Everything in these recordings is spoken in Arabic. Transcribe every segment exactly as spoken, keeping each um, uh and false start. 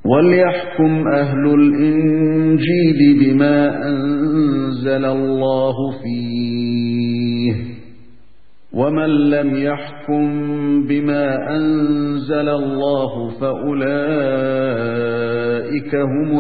وَلْيَحْكُمْ أَهْلُ الْإِنْجِيلِ بِمَا أَنزَلَ اللَّهُ فِيهِ وَمَنْ لَمْ يَحْكُمْ بِمَا أَنزَلَ اللَّهُ فَأُولَئِكَ هُمُ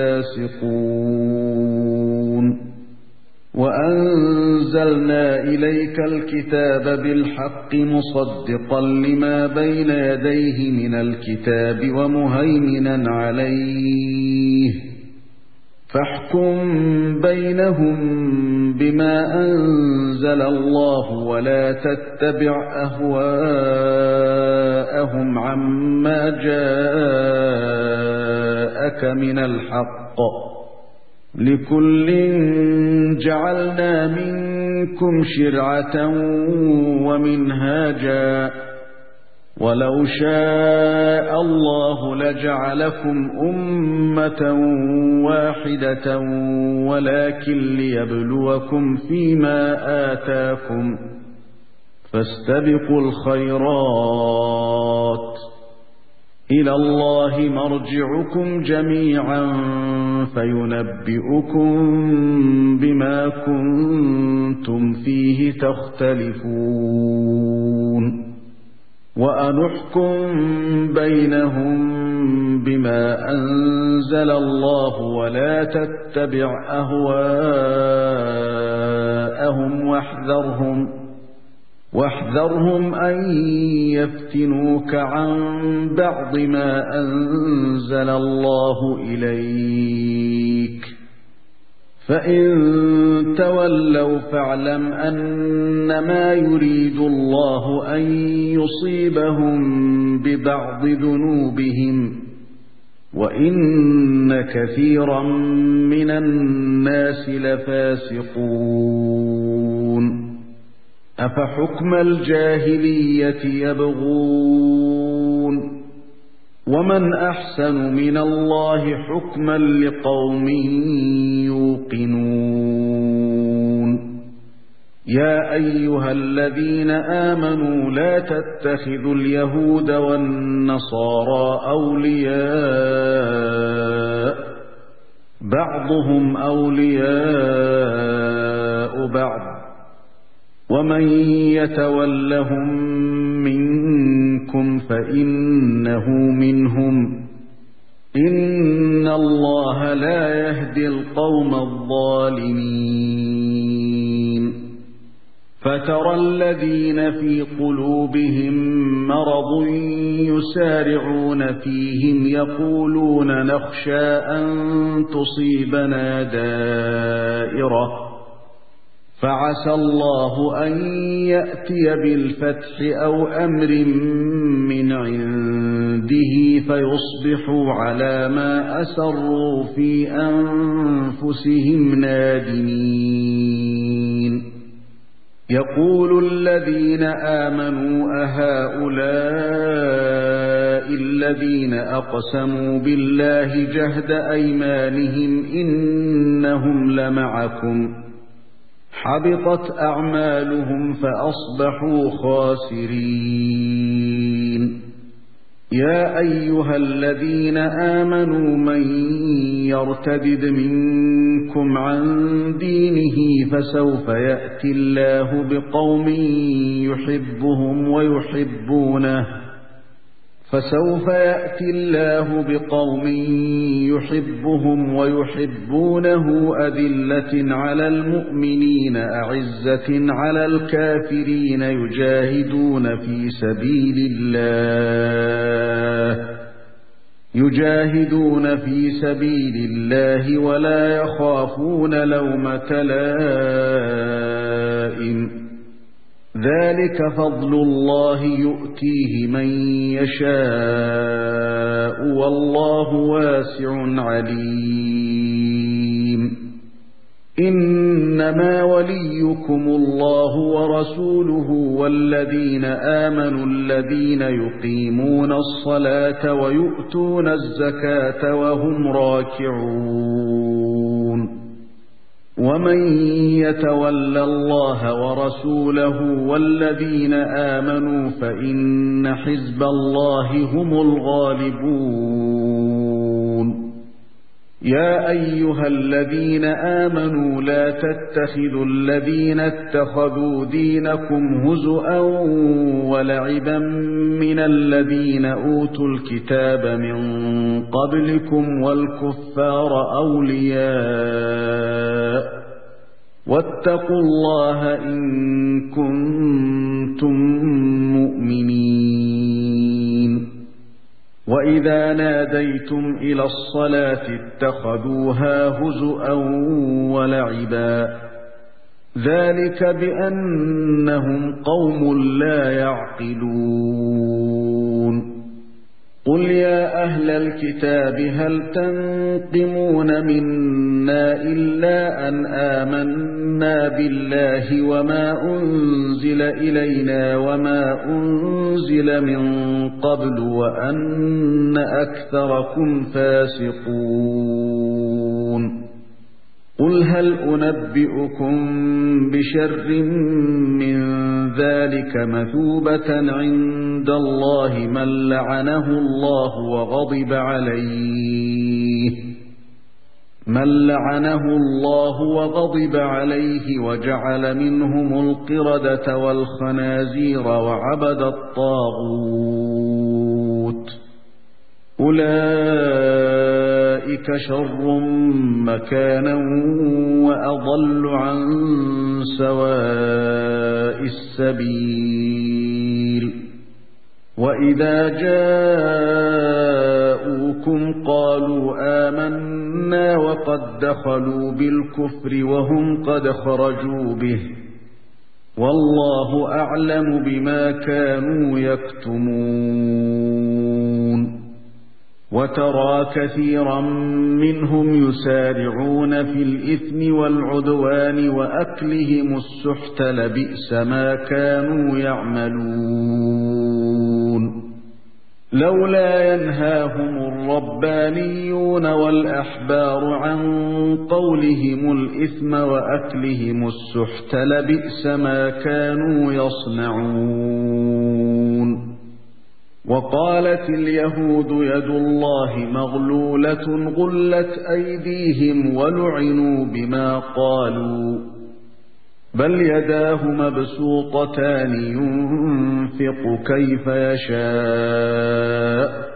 الْفَاسِقُونَ وَأَنزَلْنَا إِلَيْكَ الْكِتَابَ بِالْحَقِّ مُصَدِّقًا لِمَا بَيْنَ يَدَيْهِ مِنَ الْكِتَابِ وَمُهَيْمِنًا عَلَيْهِ فَاحْكُم بَيْنَهُم بِمَا أَنزَلَ اللَّهُ وَلَا تَتَّبِعْ أَهْوَاءَهُمْ عَمَّا جَاءَكَ مِنَ الْحَقِّ لِكُلٍّ جَعَلْنَا مِنكُمْ شِرْعَةً وَمِنْهَاجًا وَلَوْ شَاءَ اللَّهُ لَجَعَلَكُمْ أُمَّةً وَاحِدَةً وَلَكِنْ لِيَبْلُوَكُمْ فِيمَا آتَاكُمْ فَاسْتَبِقُوا الْخَيْرَاتِ إِلَى اللَّهِ مَرْجِعُكُمْ جَمِيعًا فَيُنَبِّئُكُم بِمَا كُنتُمْ فِيهِ تَخْتَلِفُونَ وَأَنِ احْكُم بَيْنَهُم بِمَا أَنزَلَ اللَّهُ وَلَا تَتَّبِعْ أَهْوَاءَهُمْ وَاحْذَرْهُمْ واحذرهم أن يفتنوك عن بعض ما أنزل الله إليك فإن تولوا فاعلم أنما يريد الله أن يصيبهم ببعض ذنوبهم وإن كثيرا من الناس لفاسقون أفحكم الجاهلية يبغون ومن أحسن من الله حكما لقوم يوقنون يا أيها الذين آمنوا لا تتخذوا اليهود والنصارى أولياء بعضهم أولياء بعض ومن يتولهم منكم فإنه منهم إن الله لا يهدي القوم الظالمين فترى الذين في قلوبهم مرض يسارعون فيهم يقولون نخشى أن تصيبنا دائرة فعسى الله أن يأتي بالفتح أو أمر من عنده فيصبحوا على ما أسروا في أنفسهم نادمين يقول الذين آمنوا أهؤلاء الذين أقسموا بالله جهد أيمانهم إنهم لمعكم حبطت أعمالهم فأصبحوا خاسرين يا أيها الذين آمنوا من يرتدد منكم عن دينه فسوف يأتي الله بقوم يحبهم ويحبونه فسوف يأتي الله بقوم يحبهم ويحبونه أذلة على المؤمنين أعزة على الكافرين يجاهدون في سبيل الله يجاهدون في سبيل الله ولا يخافون لومة لائم ذلك فضل الله يؤتيه من يشاء والله واسع عليم إنما وليكم الله ورسوله والذين آمنوا الذين يقيمون الصلاة ويؤتون الزكاة وهم راكعون ومن يتول الله ورسوله والذين آمنوا فإن حزب الله هم الغالبون يا أيها الذين آمنوا لا تتخذوا الذين اتخذوا دينكم هزؤا ولعبا من الذين أوتوا الكتاب من قبلكم والكفار أولياء واتقوا الله إن كنتم مؤمنين. وإذا ناديتم إلى الصلاة اتخذوها هزؤا ولعبا ذلك بأنهم قوم لا يعقلون. قل يا أهل الكتاب هل تنقمون منا إلا أن آمنا بالله وما أنزل إلينا وما أنزل من قبل وأن أكثركم فاسقون. قل هل أنبئكم بشر من ذلك مثوبة عند الله من لعنه الله وغضب عليه من لعنه الله وغضب عليه وجعل منهم القردة والخنازير وعبد الطاغوت أولئك شر مكانا وأضل عن سواء السبيل. وإذا جاءوكم قالوا آمنا وقد دخلوا بالكفر وهم قد خرجوا به والله أعلم بما كانوا يكتمون. وترى كثيرا منهم يسارعون في الإثم والعدوان وأكلهم السحت لبئس ما كانوا يعملون. لولا ينهاهم الربانيون والأحبار عن قولهم الإثم وأكلهم السحت لبئس ما كانوا يصنعون. وقالت اليهود يد الله مغلولة غلت أيديهم ولعنوا بما قالوا بل يداه مبسوطتان ينفق كيف يشاء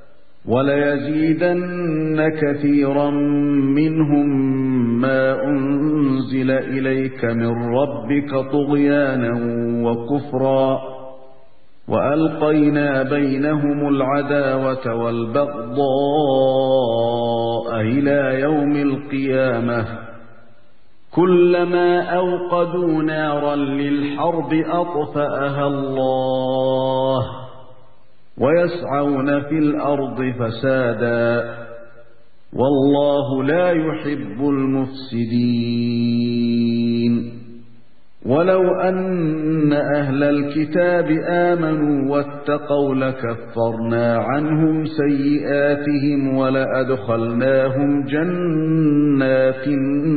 وليزيدن كثيرا منهم ما أنزل إليك من ربك طغيانا وكفرا وألقينا بينهم العداوة والبغضاء إلى يوم القيامة كلما أوقدوا نارا للحرب أطفأها الله ويسعون في الأرض فسادا والله لا يحب المفسدين. ولو أن أهل الكتاب آمنوا واتقوا لكفرنا عنهم سيئاتهم ولأدخلناهم جنات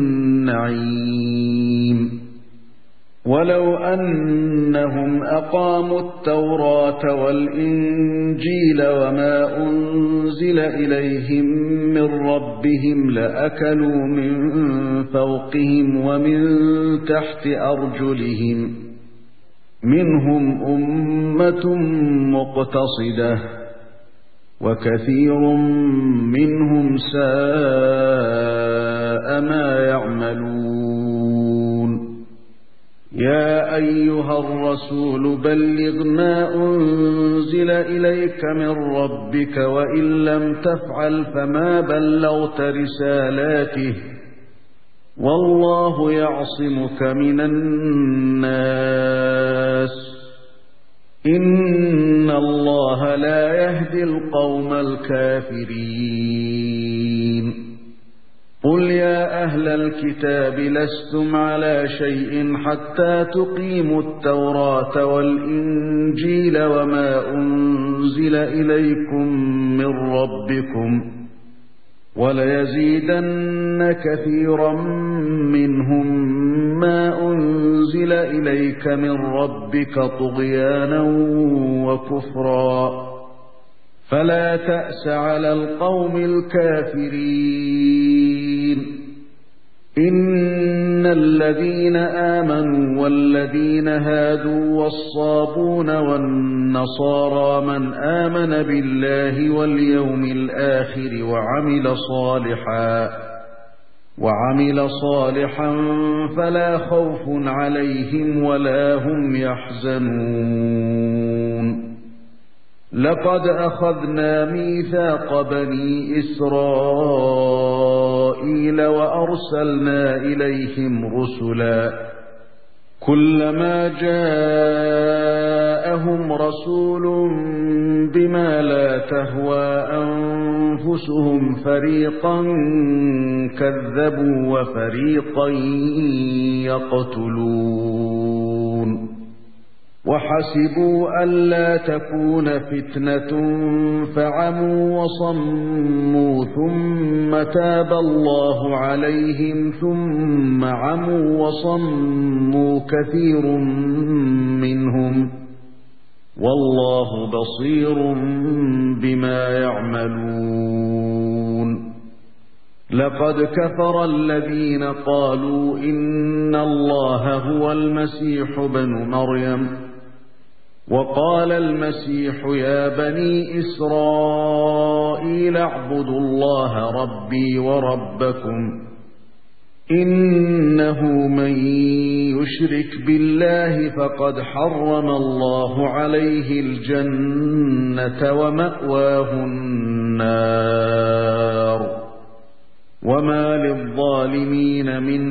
النعيم. ولو أنهم أقاموا التوراة والإنجيل وما أنزل إليهم من ربهم لأكلوا من فوقهم ومن تحت أرجلهم منهم أمة مقتصدة وكثير منهم ساء ما يعملون. يا أيها الرسول بلغ ما أنزل إليك من ربك وإن لم تفعل فما بلغت رسالاته والله يعصمك من الناس إن الله لا يهدي القوم الكافرين. قل يا أهل الكتاب لستم على شيء حتى تقيموا التوراة والإنجيل وما أنزل إليكم من ربكم وليزيدن كثيرا منهم ما أنزل إليك من ربك طغيانا وكفرا فلا تأس على القوم الكافرين إن الذين آمنوا والذين هادوا والصابون والنصارى من آمن بالله واليوم الآخر وعمل صالحا وعمل صالحا فلا خوف عليهم ولا هم يحزنون لقد أخذنا ميثاق بني إسرائيل وأرسلنا إليهم رسلا كلما جاءهم رسول بما لا تهوى أنفسهم فريقا كذبوا وفريقا يقتلون وحسبوا ألا تكون فتنة فعموا وصموا ثم تاب الله عليهم ثم عموا وصموا كثير منهم والله بصير بما يعملون لقد كفر الذين قالوا إن الله هو المسيح ابن مريم وقال المسيح يا بني إسرائيل اعبدوا الله ربي وربكم إنه من يشرك بالله فقد حرم الله عليه الجنة ومأواه النار وما للظالمين من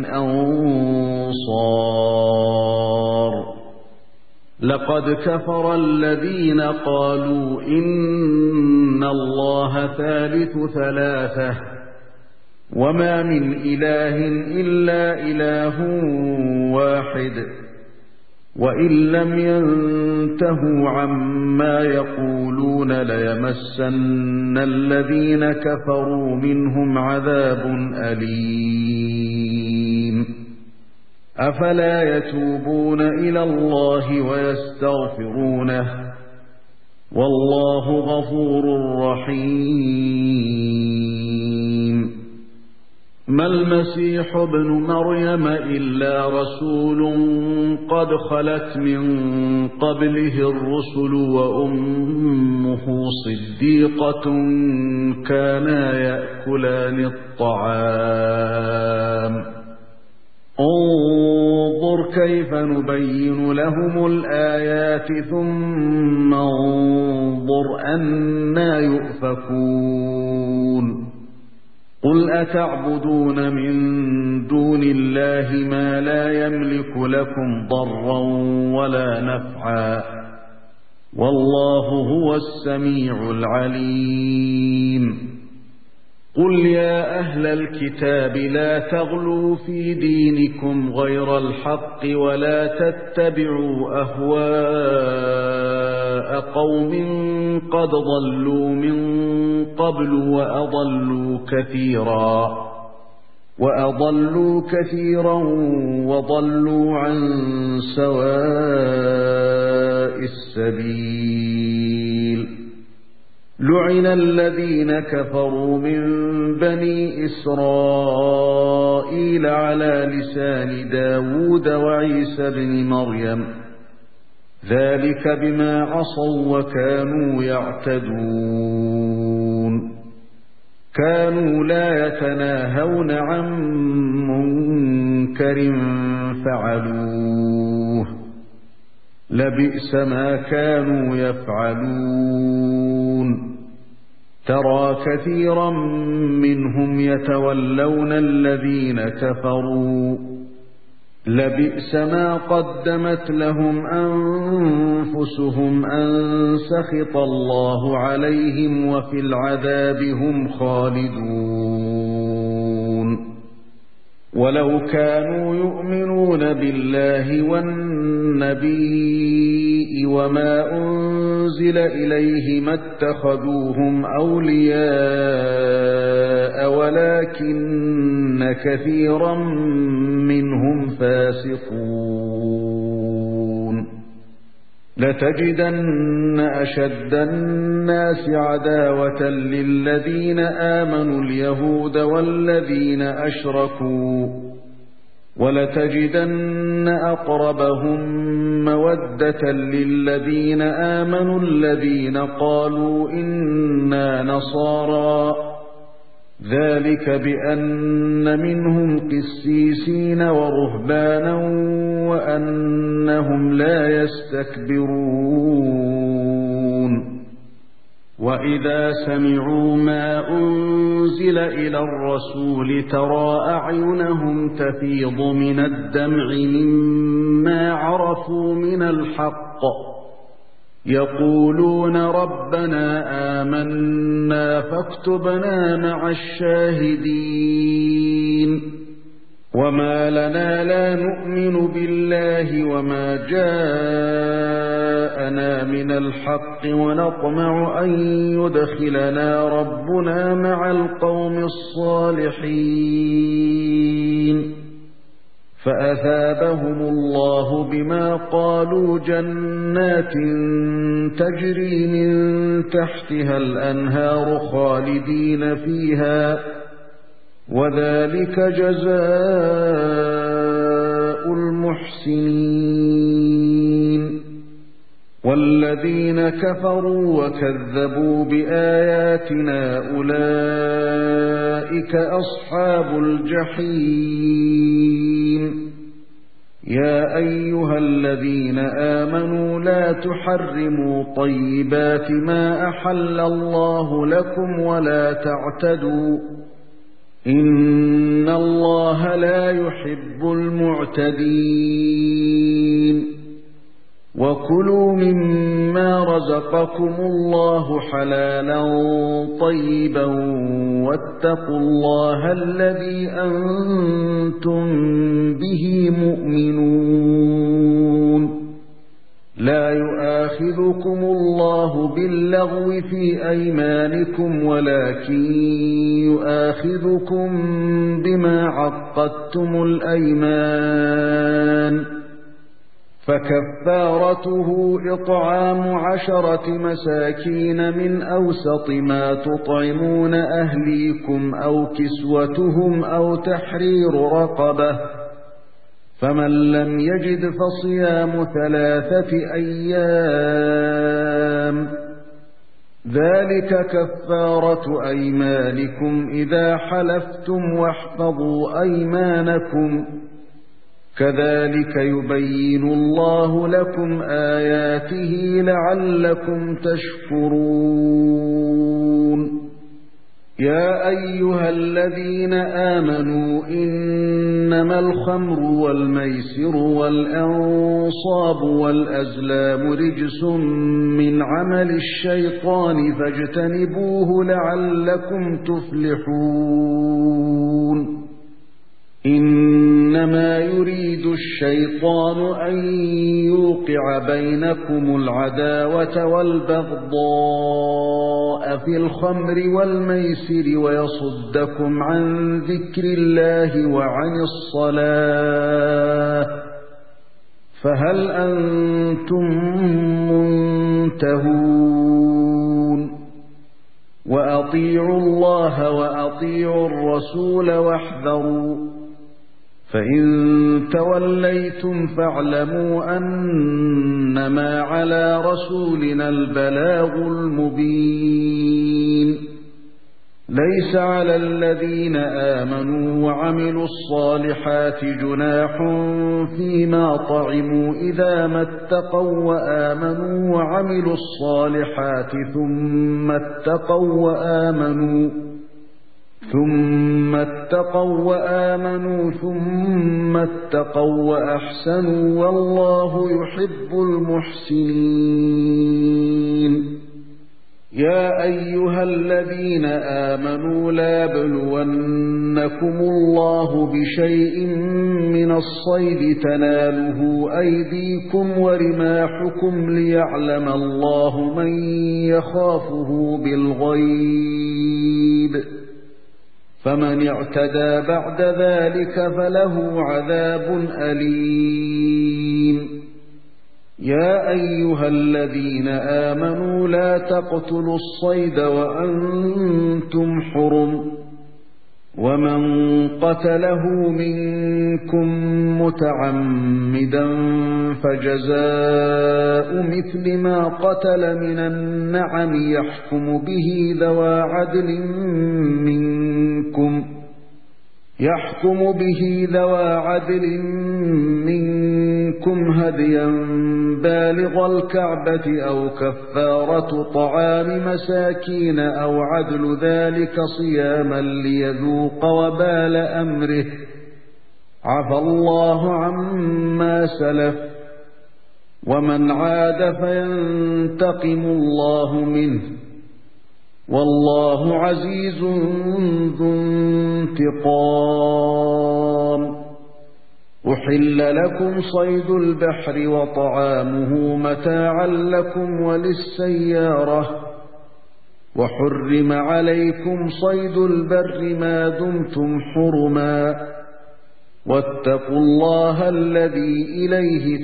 أنصار لقد كفر الذين قالوا إن الله ثالث ثلاثة وما من إله إلا إله واحد وإن لم ينتهوا عما يقولون ليمسن الذين كفروا منهم عذاب أليم أفلا يتوبون إلى الله ويستغفرونه والله غفور رحيم ما المسيح ابن مريم إلا رسول قد خلت من قبله الرسل وأمه صديقة كانا يأكلان الطعام انظر كيف نبين لهم الآيات ثم انظر أنى يؤفكون قل أتعبدون من دون الله ما لا يملك لكم ضرا ولا نفعا والله هو السميع العليم قل يا أهل الكتاب لا تغلوا في دينكم غير الحق ولا تتبعوا أهواء قوم قد ضلوا من قبل وأضلوا كثيرا وأضلوا كثيرا وضلوا عن سواء السبيل لعن الذين كفروا من بني إسرائيل على لسان داود وعيسى بن مريم ذلك بما عصوا وكانوا يعتدون كانوا لا يتناهون عن منكر فعلوه لبئس ما كانوا يفعلون ترى كثيرا منهم يتولون الذين كفروا لبئس ما قدمت لهم أنفسهم أن سخط الله عليهم وفي العذاب هم خالدون ولو كانوا يؤمنون بالله والنبي وما أنزل إليه ما اتخذوهم أولياء ولكن كثيرا منهم فاسقون لتجدن أشد الناس عداوة للذين آمنوا اليهود والذين أشركوا ولتجدن أقربهم مودة للذين آمنوا الذين قالوا إنا نصارى ذلك بأن منهم قسيسين ورهبانا وأنهم لا يستكبرون وإذا سمعوا ما أنزل إلى الرسول ترى أعينهم تفيض من الدمع مما عرفوا من الحق يقولون ربنا آمنا فاكتبنا مع الشاهدين وما لنا لا نؤمن بالله وما جاءنا من الحق ونطمع أن يدخلنا ربنا مع القوم الصالحين فأثابهم الله بما قالوا جنات تجري من تحتها الأنهار خالدين فيها وذلك جزاء المحسنين والذين كفروا وكذبوا بآياتنا أولئك أصحاب الجحيم يا أيها الذين آمنوا لا تحرموا طيبات ما أحل الله لكم ولا تعتدوا إن الله لا يحب المعتدين وكلوا مما رزقكم الله حلالا طيبا واتقوا الله الذي أنتم به مؤمنون لا يؤاخذكم الله باللغو في أيمانكم ولكن يؤاخذكم بما عقدتم الأيمان فكفارته إطعام عشرة مساكين من أوسط ما تطعمون أهليكم أو كسوتهم أو تحرير رقبة فمن لم يجد فصيام ثلاثة أيام ذلك كفارة أيمانكم إذا حلفتم واحفظوا أيمانكم كذلك يبين الله لكم آياته لعلكم تشكرون يا أيها الذين آمنوا إنما الخمر والميسر والأنصاب والأزلام رجس من عمل الشيطان فاجتنبوه لعلكم تفلحون إنما يريد الشيطان أن يوقع بينكم العداوة والبغضاء في الخمر والميسر ويصدكم عن ذكر الله وعن الصلاة فهل أنتم منتهون وأطيعوا الله وأطيعوا الرسول واحذروا فإن توليتم فاعلموا أنما على رسولنا البلاغ المبين ليس على الذين آمنوا وعملوا الصالحات جناح فيما طعموا إذا ما اتقوا وآمنوا وعملوا الصالحات ثم اتقوا وآمنوا ثم اتقوا وآمنوا ثم اتقوا وأحسنوا والله يحب المحسنين يا أيها الذين آمنوا لا يبلونكم الله بشيء من الصيد تناله أيديكم ورماحكم ليعلم الله من يخافه بالغيب فمن اعتدى بعد ذلك فله عذاب أليم يا أيها الذين آمنوا لا تقتلوا الصيد وأنتم حرم ومن قتله منكم متعمدا فجزاء مثل ما قتل من النعم يحكم به ذوى عدل منكم يحكم به ذوى عدل منكم هديا بالغ الكعبة أو كفارة طعام مساكين أو عدل ذلك صياما ليذوق وبال أمره عفى الله عما سلف ومن عاد فينتقم الله منه والله عزيز ذو انتقام. أحل لكم صيد البحر وطعامه متاعا لكم وللسيارة وحرم عليكم صيد البر ما دمتم حرما واتقوا الله الذي إليه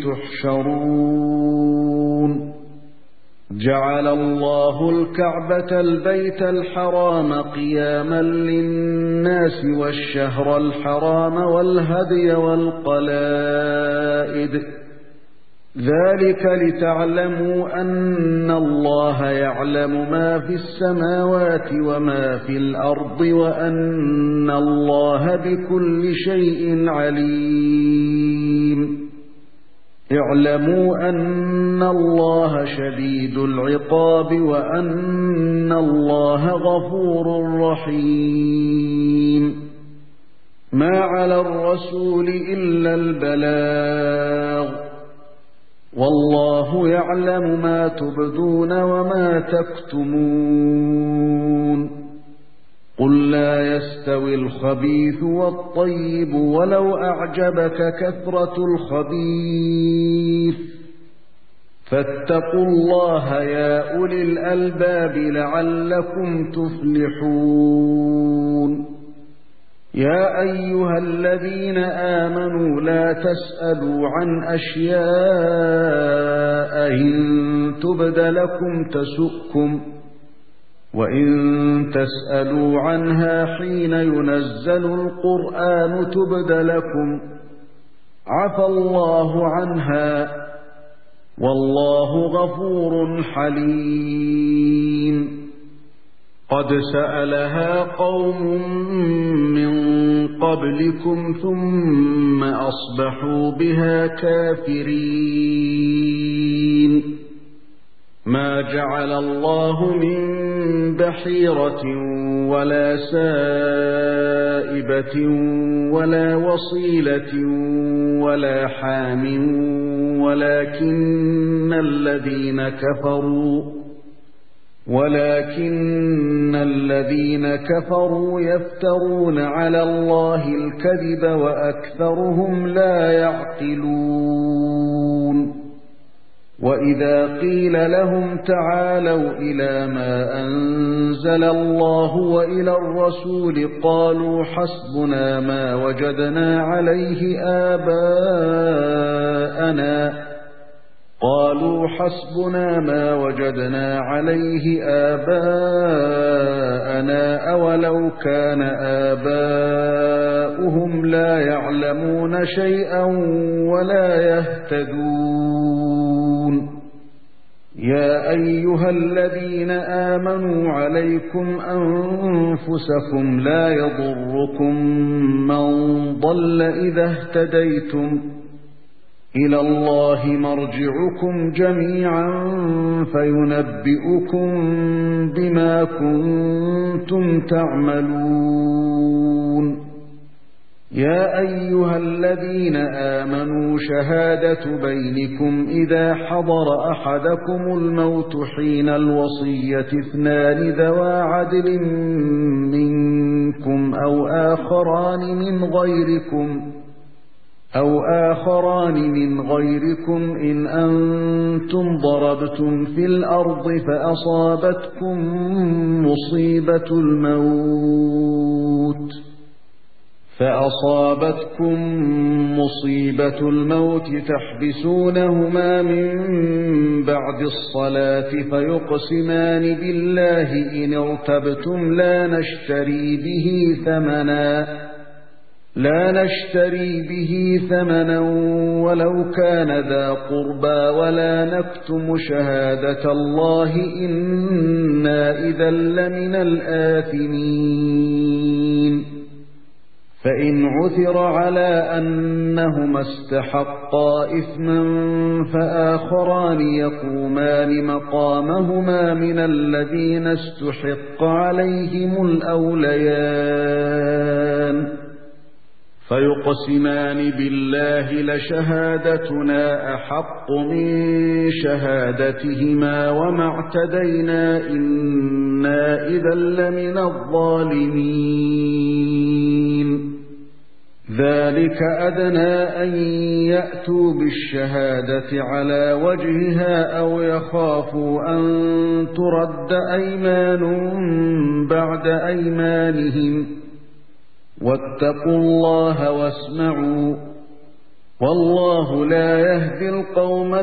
تحشرون. جعل الله الكعبة البيت الحرام قياما للناس والشهر الحرام والهدي والقلائد ذلك لتعلموا أن الله يعلم ما في السماوات وما في الأرض وأن الله بكل شيء عليم. اعلموا أن الله شديد العقاب وأن الله غفور رحيم. ما على الرسول إلا البلاغ والله يعلم ما تبدون وما تكتمون. قل لا يستوي الخبيث والطيب ولو أعجبك كثرة الخبيث فاتقوا الله يا أولي الألباب لعلكم تفلحون. يا أيها الذين آمنوا لا تسألوا عن أشياء إن تبد لكم تسؤكم وإن تسألوا عنها حين ينزل القرآن تبد لكم عفى الله عنها والله غفور حليم. قد سألها قوم من قبلكم ثم أصبحوا بها كافرين. ما جعل الله من بحيرة ولا سائبة ولا وصيلة ولا حام ولكن الذين كفروا ولكن الذين كفروا يفترون على الله الكذب وأكثرهم لا يعقلون. وإذا قيل لهم تعالوا إلى ما أنزل الله وإلى الرسول قالوا حسبنا ما وجدنا عليه آباءنا قالوا حسبنا ما وجدنا عليه آباءنا أولو كان آباؤهم لا يعلمون شيئا ولا يهتدون. يا أيها الذين آمنوا عليكم أنفسكم لا يضركم من ضل إذا اهتديتم إلى الله مرجعكم جميعا فينبئكم بما كنتم تعملون. يا أيها الذين آمنوا شهادة بينكم إذا حضر أحدكم الموت حين الوصية اثنان ذوى عدل منكم أو آخران من غيركم أو آخران من غيركم إن أنتم ضربتم في الأرض فأصابتكم مصيبة الموت فأصابتكم مصيبة الموت تحبسونهما من بعد الصلاة فيقسمان بالله إن ارتبتم لا نشتري به ثمنا لا نشتري به ثمنا ولو كان ذا قربى ولا نكتم شهادة الله إنا إذا لمن الآثمين فإن عثر على أنهما استحقا إثما فآخران يقومان مقامهما من الذين استحق عليهم الأوليان فيقسمان بالله لشهادتنا أحق من شهادتهما وما اعتدينا إنا إذا لمن الظالمين ذلك أدنى أن يأتوا بالشهادة على وجهها أو يخافوا أن ترد أيمان بعد أيمانهم واتقوا الله واسمعوا والله لا يهدي القوم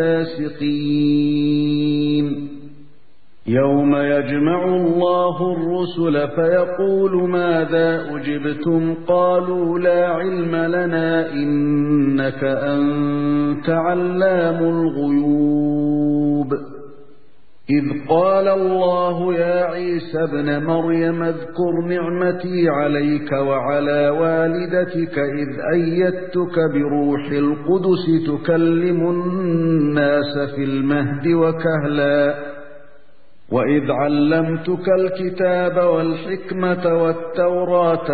الفاسقين يوم يجمع الله الرسل فيقول ماذا أجبتم قالوا لا علم لنا إنك أنت علام الغيوب إذ قال الله يا عيسى ابن مريم اذكر نعمتي عليك وعلى والدتك إذ أيدتك بروح القدس تكلم الناس في المهد وكهلا وإذ علمتك الكتاب والحكمة والتوراة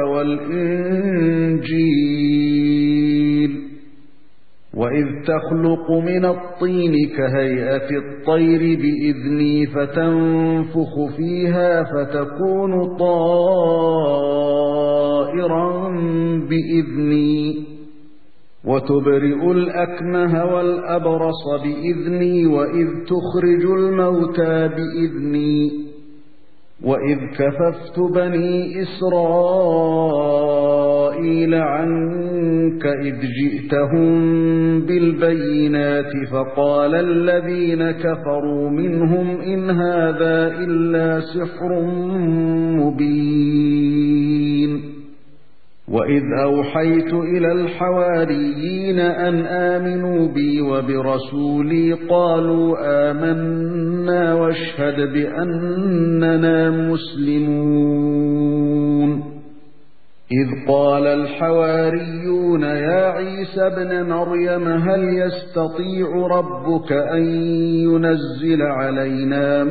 والإنجيل وإذ تخلق من الطين كهيئة الطير بإذني فتنفخ فيها فتكون طائرا بإذني وتبرئ الأكمه والأبرص بإذني وإذ تخرج الموتى بإذني وإذ كففت بني إسرائيل عنك إذ جئتهم بالبينات فقال الذين كفروا منهم إن هذا إلا سحر مبين وإذ أوحيت إلى الحواريين أن آمنوا بي وبرسولي قالوا آمنا واشهد بأننا مسلمون إذ قال الحواريون يا عيسى ابن مريم هل يستطيع ربك أن ينزل علينا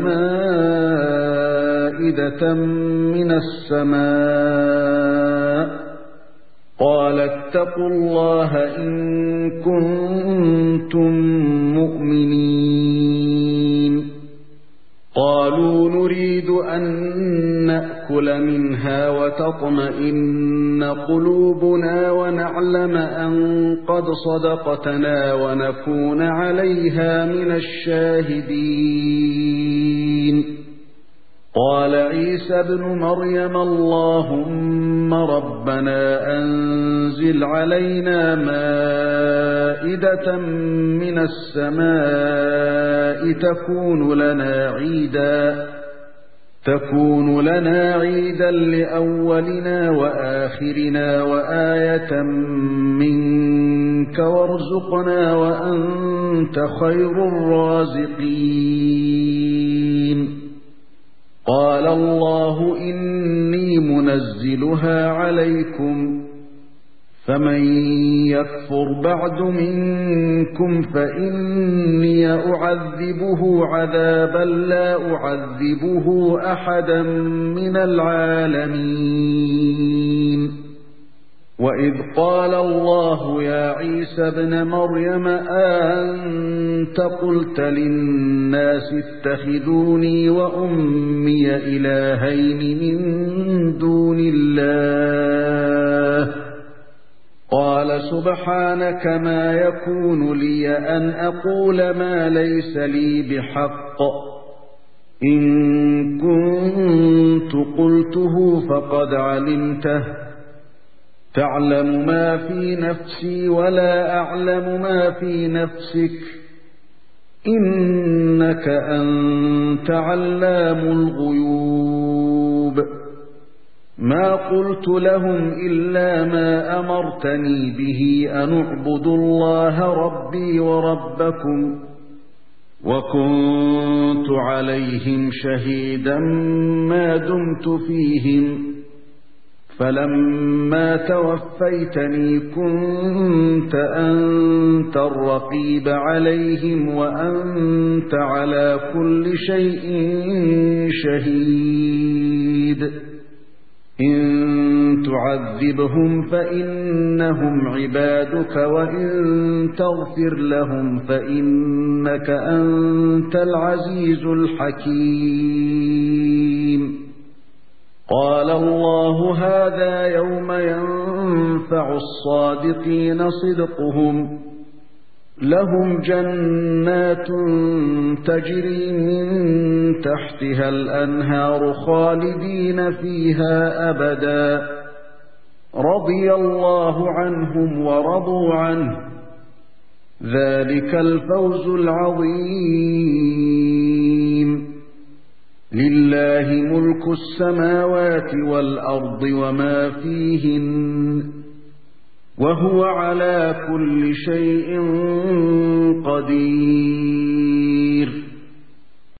مائدة من السماء قال اتقوا الله إن كنتم مؤمنين قالوا نريد أن نأكل منها وتطمئن قلوبنا ونعلم أن قد صدقتنا ونكون عليها من الشاهدين قال عيسى ابن مريم اللهم ربنا أنزل علينا مائدة من السماء تكون لنا عيدا تكون لنا عيدا لأولنا وآخرنا وآية منك وارزقنا وأنت خير الرازقين قال الله إني منزلها عليكم فمن يكفر بعد منكم فإني أعذبه عذابا لا أعذبه أحدا من العالمين وإذ قال الله يا عيسى ابن مريم أأنت قلت للناس اتخذوني وأمي إلهين من دون الله قال سبحانك ما يكون لي أن أقول ما ليس لي بحق إن كنت قلته فقد علمته تعلم ما في نفسي ولا أعلم ما في نفسك إنك أنت علام الغيوب ما قلت لهم إلا ما أمرتني به أن اعبدوا الله ربي وربكم وكنت عليهم شهيدا ما دمت فيهم فلما توفيتني كنت أنت الرقيب عليهم وأنت على كل شيء شهيد إن تعذبهم فإنهم عبادك وإن تغفر لهم فإنك أنت العزيز الحكيم قال الله هذا يوم ينفع الصادقين صدقهم لهم جنات تجري من تحتها الأنهار خالدين فيها أبدا رضي الله عنهم ورضوا عنه ذلك الفوز العظيم لله ملك السماوات والأرض وما فيهن وهو على كل شيء قدير